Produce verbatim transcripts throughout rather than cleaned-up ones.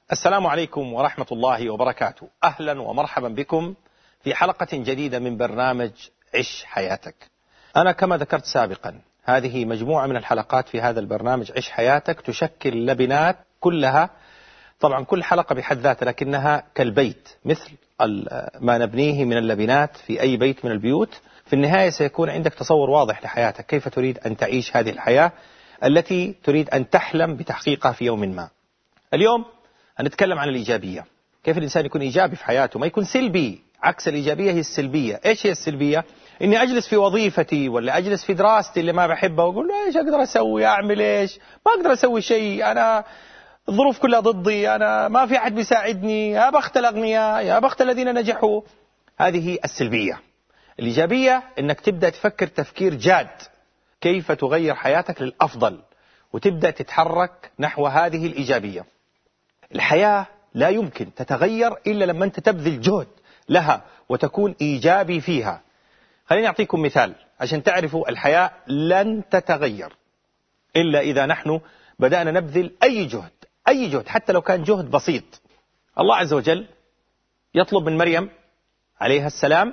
السلام عليكم ورحمة الله وبركاته. أهلا ومرحبا بكم في حلقة جديدة من برنامج عش حياتك. أنا كما ذكرت سابقا هذه مجموعة من الحلقات في هذا البرنامج عش حياتك تشكل لبنات كلها، طبعا كل حلقة بحد ذاتها لكنها كالبيت، مثل ما نبنيه من اللبنات في أي بيت من البيوت. في النهاية سيكون عندك تصور واضح لحياتك، كيف تريد أن تعيش هذه الحياة التي تريد أن تحلم بتحقيقها في يوم ما. اليوم هنتكلم عن الإيجابية، كيف الإنسان يكون إيجابي في حياته، ما يكون سلبي. عكس الإيجابية هي السلبية. إيش هي السلبية؟ إني أجلس في وظيفتي ولا أجلس في دراستي اللي ما بحبها وأقول له إيش أقدر أسوي، أعمل إيش، ما أقدر أسوي شيء، أنا الظروف كلها ضدي، أنا ما في أحد بيساعدني، يا بخت الأغنياء، يا بخت الذين نجحوا. هذه هي السلبية. الإيجابية إنك تبدأ تفكر تفكير جاد، كيف تغير حياتك للأفضل وتبدأ تتحرك نحو هذه الإيجابية. الحياة لا يمكن تتغير إلا لما أنت تبذل جهد لها وتكون إيجابي فيها. خليني أعطيكم مثال عشان تعرفوا الحياة لن تتغير إلا إذا نحن بدأنا نبذل أي جهد، أي جهد حتى لو كان جهد بسيط. الله عز وجل يطلب من مريم عليها السلام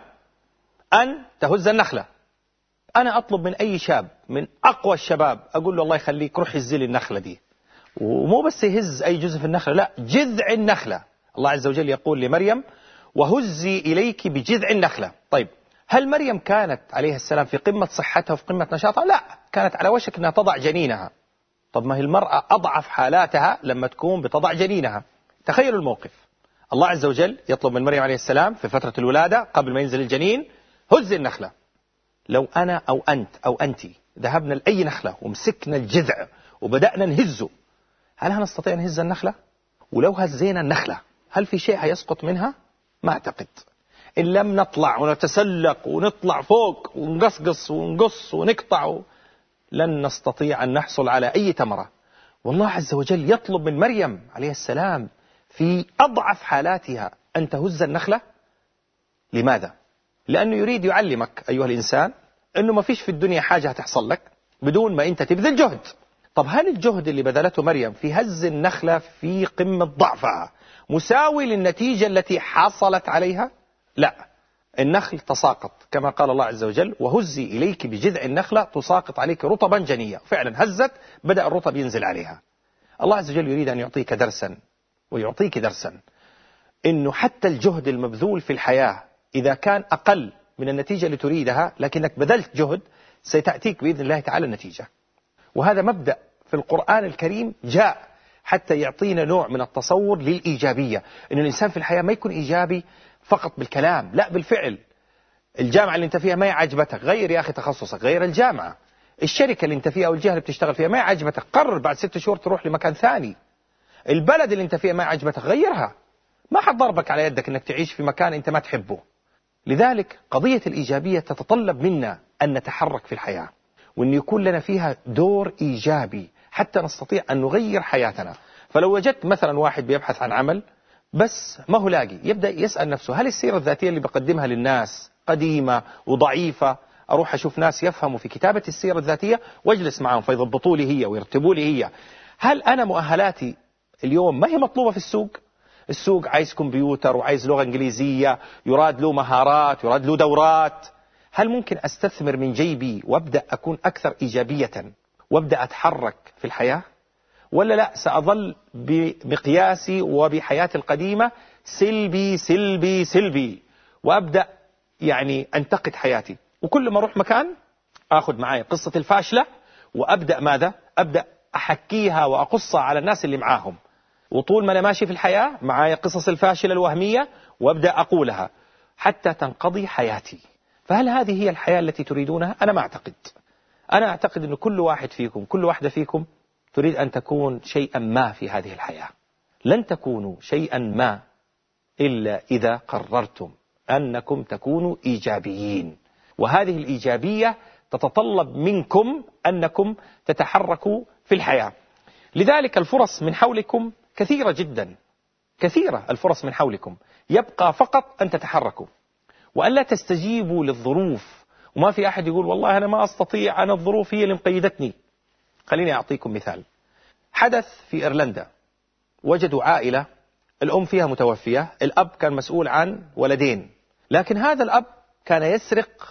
أن تهز النخلة. أنا أطلب من أي شاب، من أقوى الشباب، أقول له الله يخليك روح هز لي النخلة دي، ومو بس يهز أي جزء في النخلة، لا، جذع النخلة. الله عز وجل يقول لمريم وهزي إليك بجذع النخلة. طيب، هل مريم كانت عليها السلام في قمة صحتها وفي قمة نشاطها؟ لا، كانت على وشك أنها تضع جنينها. طب ما هي المرأة أضعف حالاتها لما تكون بتضع جنينها. تخيلوا الموقف، الله عز وجل يطلب من مريم عليه السلام في فترة الولادة قبل ما ينزل الجنين هزي النخلة. لو أنا أو أنت أو أنت ذهبنا لأي نخلة ومسكنا الجذع وبدأنا نهزه، هل هنستطيع أن نهز النخلة؟ ولو هزينا النخلة هل في شيء هيسقط منها؟ ما أعتقد. إن لم نطلع ونتسلق ونطلع فوق ونقصقص ونقص ونقطع لن نستطيع أن نحصل على أي ثمرة. والله عز وجل يطلب من مريم عليه السلام في أضعف حالاتها أن تهز النخلة. لماذا؟ لأنه يريد يعلمك أيها الإنسان أنه ما فيش في الدنيا حاجة هتحصل لك بدون ما أنت تبذل جهد. طب هل الجهد اللي بذلته مريم في هز النخلة في قمة ضعفها مساوي للنتيجة التي حصلت عليها؟ لا، النخل تساقط كما قال الله عز وجل وهزي إليك بجذع النخلة تساقط عليك رطبا جنيا. فعلا هزت، بدأ الرطب ينزل عليها. الله عز وجل يريد أن يعطيك درسا ويعطيك درسا، إنه حتى الجهد المبذول في الحياة إذا كان أقل من النتيجة اللي تريدها لكنك بذلت جهد ستأتيك بإذن الله تعالى النتيجة. وهذا مبدأ في القرآن الكريم جاء حتى يعطينا نوع من التصور للإيجابية، إن الإنسان في الحياة ما يكون إيجابي فقط بالكلام، لا بالفعل. الجامعة اللي انت فيها ما يعجبتك، غير يا أخي تخصصك، غير الجامعة. الشركة اللي انت فيها أو الجهة اللي بتشتغل فيها ما يعجبتك، قرر بعد ست شهور تروح لمكان ثاني. البلد اللي انت فيها ما يعجبتك، غيرها. ما حد ضربك على يدك انك تعيش في مكان انت ما تحبه. لذلك قضية الإيجابية تتطلب منا أن نتحرك في الحياة، وأن يكون لنا فيها دور إيجابي حتى نستطيع أن نغير حياتنا. فلو وجدت مثلا واحد بيبحث عن عمل بس ما هو لاقي، يبدأ يسأل نفسه هل السيرة الذاتية اللي بقدمها للناس قديمة وضعيفة؟ أروح أشوف ناس يفهموا في كتابة السيرة الذاتية واجلس معهم فيضبطوا لي هي ويرتبوا لي هي. هل أنا مؤهلاتي اليوم ما هي مطلوبة في السوق؟ السوق عايز كمبيوتر وعايز لغة إنجليزية، يراد له مهارات، يراد له دورات. هل ممكن أستثمر من جيبي وأبدأ أكون أكثر إيجابية وأبدأ أتحرك في الحياة؟ ولا لا، سأظل بمقياسي وبحياتي القديمة سلبي سلبي سلبي، وأبدأ يعني أنتقد حياتي، وكل ما أروح مكان أخذ معي قصة الفاشلة وأبدأ ماذا؟ أبدأ أحكيها وأقصها على الناس اللي معاهم. وطول ما أنا ماشي في الحياة معايا قصص الفاشلة الوهمية وأبدأ أقولها حتى تنقضي حياتي. فهل هذه هي الحياة التي تريدونها؟ أنا ما أعتقد. أنا أعتقد أن كل واحد فيكم، كل واحدة فيكم تريد أن تكون شيئا ما في هذه الحياة. لن تكونوا شيئا ما إلا إذا قررتم أنكم تكونوا إيجابيين، وهذه الإيجابية تتطلب منكم أنكم تتحركوا في الحياة. لذلك الفرص من حولكم كثيرة جدا، كثيرة الفرص من حولكم، يبقى فقط أن تتحركوا وأن لا تستجيبوا للظروف. وما في أحد يقول والله أنا ما أستطيع، أنا الظروف هي اللي مقيدتني. خليني أعطيكم مثال. حدث في إيرلندا، وجدوا عائلة الأم فيها متوفية، الأب كان مسؤول عن ولدين، لكن هذا الأب كان يسرق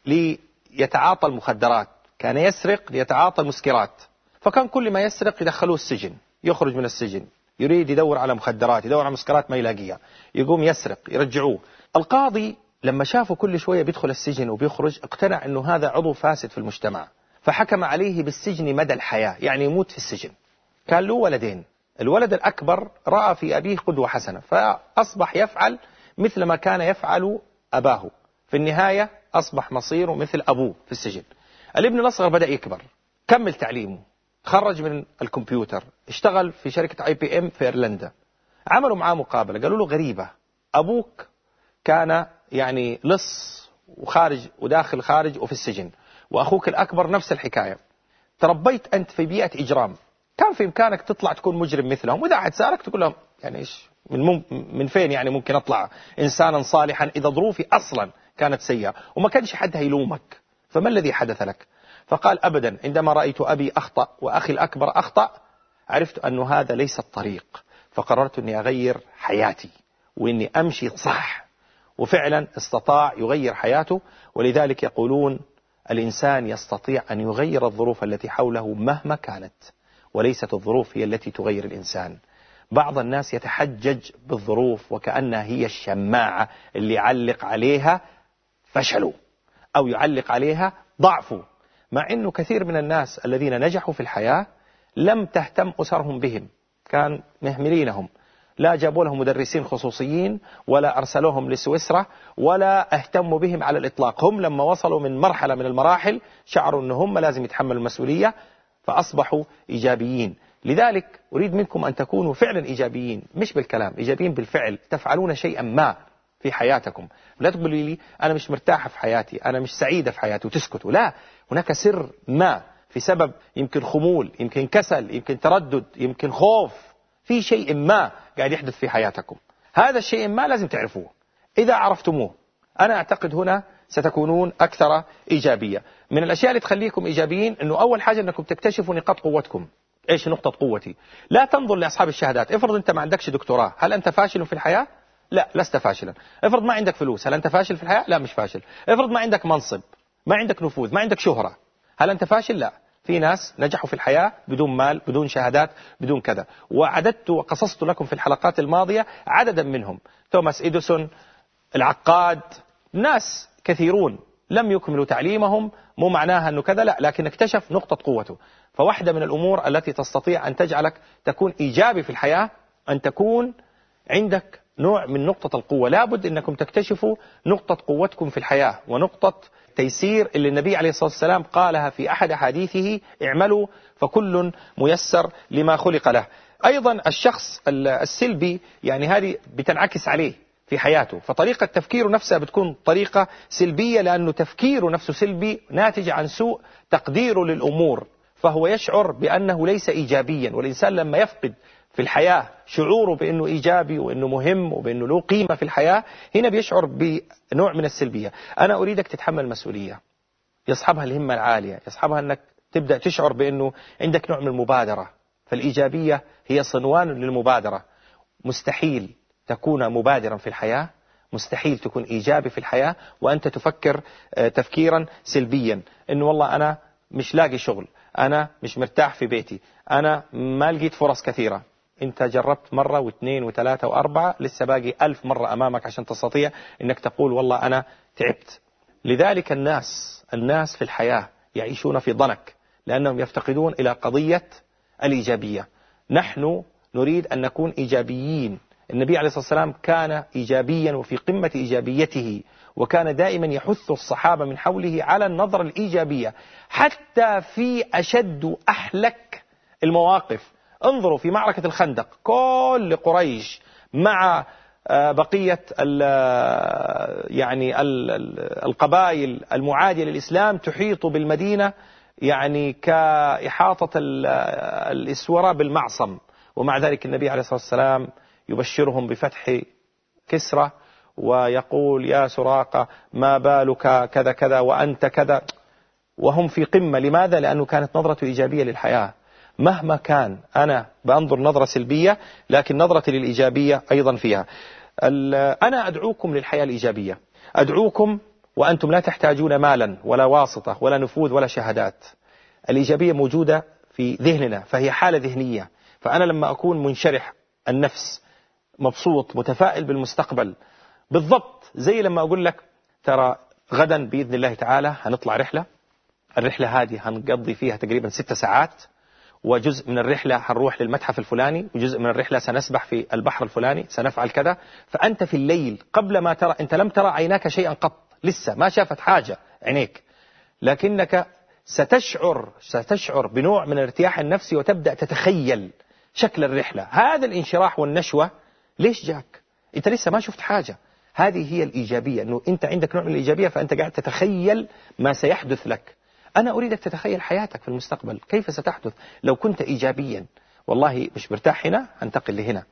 ليتعاطى المخدرات، كان يسرق ليتعاطى المسكرات، فكان كل ما يسرق يدخلوه السجن، يخرج من السجن يريد يدور على مخدرات، يدور على مسكرات ما يلاقيها، يقوم يسرق، يرجعوه. القاضي لما شافه كل شوية بيدخل السجن وبيخرج اقتنع أنه هذا عضو فاسد في المجتمع، فحكم عليه بالسجن مدى الحياة، يعني يموت في السجن. كان له ولدين، الولد الأكبر رأى في أبيه قدوة حسنة فأصبح يفعل مثل ما كان يفعل أباه، في النهاية أصبح مصيره مثل أبوه في السجن. الابن الأصغر بدأ يكبر، كمل تعليمه، خرج من الكمبيوتر، اشتغل في شركة آي بي إم في إيرلندا. عملوا معاه مقابلة، قالوا له غريبة، أبوك كان يعني لص وخارج وداخل خارج وفي السجن، وأخوك الأكبر نفس الحكاية، تربيت أنت في بيئة إجرام، كان في إمكانك تطلع تكون مجرم مثلهم، وإذا أحد سألك تقول لهم يعني إيش من, مم من فين يعني ممكن أطلع إنسانا صالحا إذا ظروفي أصلا كانت سيئة وما كانش حد هيلومك، فما الذي حدث لك؟ فقال أبدا، عندما رأيت أبي أخطأ وأخي الأكبر أخطأ عرفت أن هذا ليس الطريق، فقررت أني أغير حياتي وإني أمشي صح. وفعلا استطاع يغير حياته. ولذلك يقولون الإنسان يستطيع أن يغير الظروف التي حوله مهما كانت، وليست الظروف هي التي تغير الإنسان. بعض الناس يتحجج بالظروف وكأنها هي الشماعة اللي يعلق عليها فشلوا أو يعلق عليها ضعفوا، مع أنه كثير من الناس الذين نجحوا في الحياة لم تهتم أسرهم بهم، كان مهملينهم، لا جابوا لهم مدرسين خصوصيين ولا أرسلوهم لسويسرا ولا اهتموا بهم على الإطلاق. هم لما وصلوا من مرحلة من المراحل شعروا أنهم لازم يتحملوا المسؤولية فأصبحوا إيجابيين. لذلك أريد منكم أن تكونوا فعلا إيجابيين، مش بالكلام، إيجابيين بالفعل، تفعلون شيئا ما في حياتكم. لا تقولوا لي أنا مش مرتاحة في حياتي، أنا مش سعيدة في حياتي وتسكتوا، لا، هناك سر ما، في سبب، يمكن خمول، يمكن كسل، يمكن تردد، يمكن خوف، في شيء ما قاعد يحدث في حياتكم. هذا الشيء ما لازم تعرفوه، إذا عرفتموه أنا أعتقد هنا ستكونون أكثر إيجابية. من الأشياء اللي تخليكم إيجابيين أنه أول حاجة أنكم تكتشفوا نقاط قوتكم. إيش نقطة قوتي؟ لا تنظر لأصحاب الشهادات. افرض أنت ما عندكش دكتوراه، هل أنت فاشل في الحياة؟ لا، لست فاشلا. افرض ما عندك فلوس، هل أنت فاشل في الحياة؟ لا، مش فاشل. افرض ما عندك منصب، ما عندك نفوذ، ما عندك شهرة، هل أنت فاشل؟ لا. في ناس نجحوا في الحياة بدون مال، بدون شهادات، بدون كذا، وعددت وقصصت لكم في الحلقات الماضية عددا منهم. توماس إديسون، العقاد، ناس كثيرون لم يكملوا تعليمهم، مو معناها أنه كذا، لا، لكن اكتشف نقطة قوته. فواحدة من الأمور التي تستطيع أن تجعلك تكون إيجابي في الحياة أن تكون عندك نوع من نقطة القوة. لابد أنكم تكتشفوا نقطة قوتكم في الحياة ونقطة تيسير اللي النبي عليه الصلاة والسلام قالها في أحد حديثه: اعملوا فكل ميسر لما خلق له. أيضا الشخص السلبي يعني هذه بتنعكس عليه في حياته، فطريقة تفكيره نفسها بتكون طريقة سلبية، لأنه تفكيره نفسه سلبي ناتج عن سوء تقديره للأمور، فهو يشعر بأنه ليس إيجابيا. والإنسان لما يفقد في الحياة شعوره بأنه إيجابي وأنه مهم وبأنه له قيمة في الحياة، هنا بيشعر بنوع من السلبية. أنا أريدك تتحمل مسؤولية، يصحبها الهمة العالية، يصحبها أنك تبدأ تشعر بأنه عندك نوع من المبادرة، فالإيجابية هي صنوان للمبادرة. مستحيل تكون مبادرا في الحياة، مستحيل تكون إيجابي في الحياة وأنت تفكر تفكيرا سلبيا، إنه والله أنا مش لاقي شغل، أنا مش مرتاح في بيتي، أنا ما لقيت فرص كثيرة. أنت جربت مرة واثنين وثلاثة وأربعة، لسه باقي ألف مرة أمامك عشان تستطيع أنك تقول والله أنا تعبت. لذلك الناس الناس في الحياة يعيشون في ضنك لأنهم يفتقدون إلى قضية الإيجابية. نحن نريد أن نكون إيجابيين. النبي عليه الصلاة والسلام كان إيجابيا وفي قمة إيجابيته، وكان دائما يحث الصحابة من حوله على النظرة الإيجابية حتى في أشد أحلك المواقف. انظروا في معركة الخندق، كل قريش مع بقية ال يعني ال القبائل المعادية للإسلام تحيط بالمدينة يعني كإحاطة الإسورة بالمعصم، ومع ذلك النبي عليه الصلاة والسلام يبشرهم بفتح كسرى ويقول: يا سراقة ما بالك كذا كذا وأنت كذا، وهم في قمة. لماذا؟ لأنه كانت نظرته إيجابية للحياة. مهما كان أنا بأنظر نظرة سلبية، لكن نظرتي للإيجابية أيضا فيها. أنا أدعوكم للحياة الإيجابية، أدعوكم وأنتم لا تحتاجون مالا ولا واسطة ولا نفوذ ولا شهادات. الإيجابية موجودة في ذهننا، فهي حالة ذهنية. فأنا لما أكون منشرح النفس، مبسوط، متفائل بالمستقبل، بالضبط زي لما أقول لك ترى غدا بإذن الله تعالى هنطلع رحلة، الرحلة هذه هنقضي فيها تقريبا ست ساعات، وجزء من الرحلة هنروح للمتحف الفلاني، وجزء من الرحلة سنسبح في البحر الفلاني، سنفعل كذا. فأنت في الليل قبل ما ترى، أنت لم ترى عيناك شيئا قط، لسه ما شافت حاجة عينيك، لكنك ستشعر ستشعر بنوع من الارتياح النفسي، وتبدأ تتخيل شكل الرحلة. هذا الانشراح والنشوة ليش جاك؟ أنت لسه ما شفت حاجة. هذه هي الإيجابية، أنه أنت عندك نوع من الإيجابية، فأنت قاعد تتخيل ما سيحدث لك. أنا أريدك تتخيل حياتك في المستقبل كيف ستحدث لو كنت إيجابيا. والله مش مرتاح هنا، هنتقل لهنا.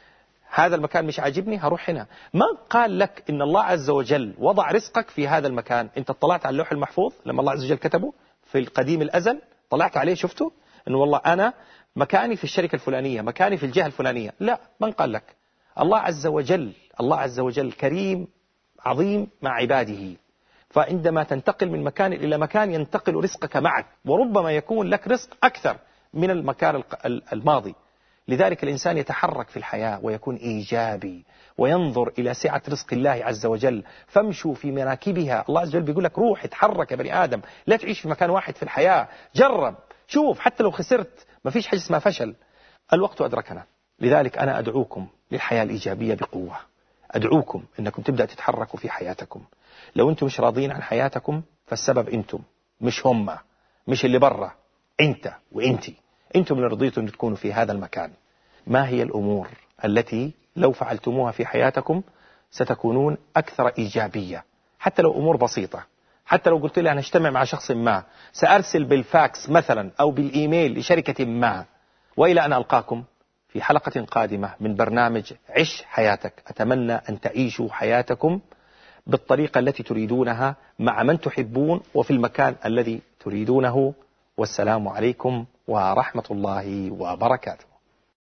هذا المكان مش عاجبني، هروح هنا. ما قال لك إن الله عز وجل وضع رزقك في هذا المكان؟ أنت اطلعت على اللوح المحفوظ لما الله عز وجل كتبه في القديم الأزل، طلعت عليه شفته إنه والله أنا مكاني في الشركة الفلانية، مكاني في الجهة الفلانية؟ لا، من قال لك؟ الله عز وجل الله عز وجل كريم عظيم مع عباده. فعندما تنتقل من مكان إلى مكان ينتقل رزقك معك، وربما يكون لك رزق أكثر من المكان الماضي. لذلك الإنسان يتحرك في الحياة ويكون إيجابي، وينظر إلى سعة رزق الله عز وجل. فامشوا في مناكبها. الله عز وجل بيقول لك روح اتحرك يا بني آدم، لا تعيش في مكان واحد في الحياة. جرب، شوف، حتى لو خسرت ما فيش حاجة اسمها فشل. الوقت أدركنا، لذلك أنا أدعوكم للحياة الإيجابية بقوة. أدعوكم أنكم تبدأ تتحركوا في حياتكم. لو أنتم مش راضين عن حياتكم فالسبب أنتم، مش هم، مش اللي برا. أنت وأنتي، أنتم اللي رضيتوا أن تكونوا في هذا المكان. ما هي الأمور التي لو فعلتموها في حياتكم ستكونون أكثر إيجابية؟ حتى لو أمور بسيطة، حتى لو قلت لي أنا أجتمع مع شخص ما، سأرسل بالفاكس مثلا أو بالإيميل لشركة ما. وإلى أن ألقاكم في حلقة قادمة من برنامج عش حياتك. أتمنى أن تعيشوا حياتكم بالطريقة التي تريدونها، مع من تحبون، وفي المكان الذي تريدونه. والسلام عليكم ورحمة الله وبركاته.